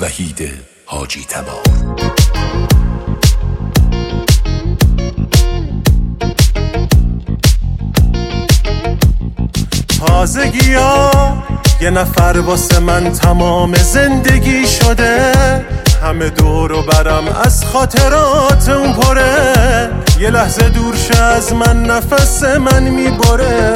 وحید حاجی تبار. تازگی ها یه نفر واسه من تمام زندگی شده، همه دور و برم از خاطرات اون پره، یه لحظه دور شه از من نفس من میبره.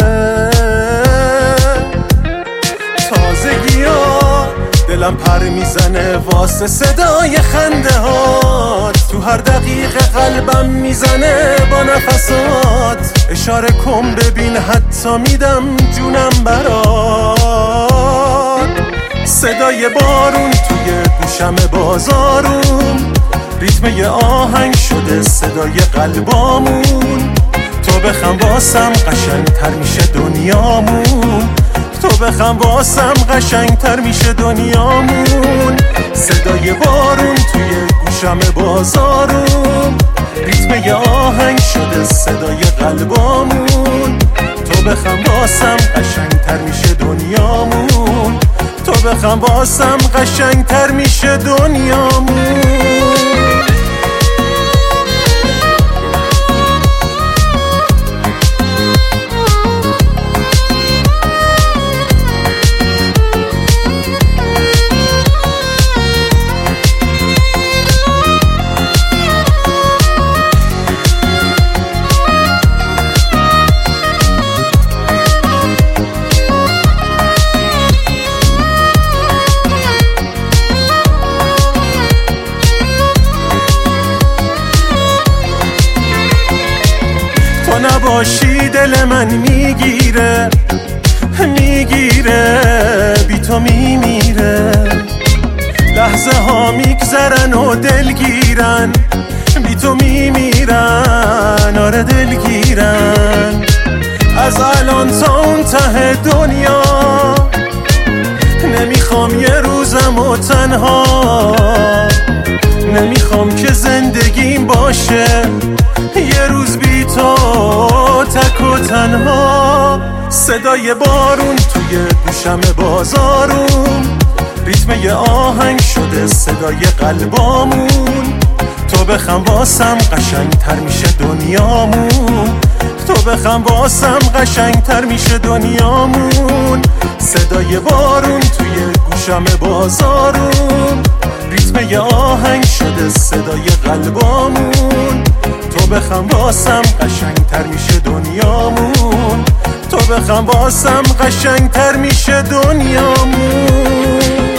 تازگی ها دلم پر میزنه واسه صدای خنده هات، تو هر دقیقه قلبم میزنه با نفسات. اشاره کن ببین حتی میدم جونم برات. صدای بارون توی گوشم بازارون، ریتم یه آهنگ شده صدای قلبامون. تو بخم واسم قشنگتر میشه دنیامون، تو بخم واسم قشنگتر میشه دنیامون. صدای بارون توی گوشم بازارون، ریتم یه آهنگ شده صدای قلبامون. تو بخم واسم قشنگتر میشه دنیامون، تو بخم واسم قشنگتر میشه دنیامون. تو نباشی دل من میگیره بی تو میمیره. لحظه ها میگذرن و دلگیرن، بی تو میمیرن، آره دلگیرن. از الان تا اون ته دنیا نمیخوام یه روزم و تنها، نمیخوام که زندگیم باشه یه روز بی تو تک و تنها. صدای بارون توی گوشم بازارون، ریتم یه آهنگ شده صدای قلبامون. تو بخم واسم قشنگتر میشه دنیامون، تو بخم واسم قشنگتر میشه دنیامون. صدای بارون توی گوشم بازارون، ریتم یه آهنگ شده صدای قلبامون. تو بخم واسم قشنگتر میشه دنیامون، تو بخم واسم قشنگتر میشه دنیامون.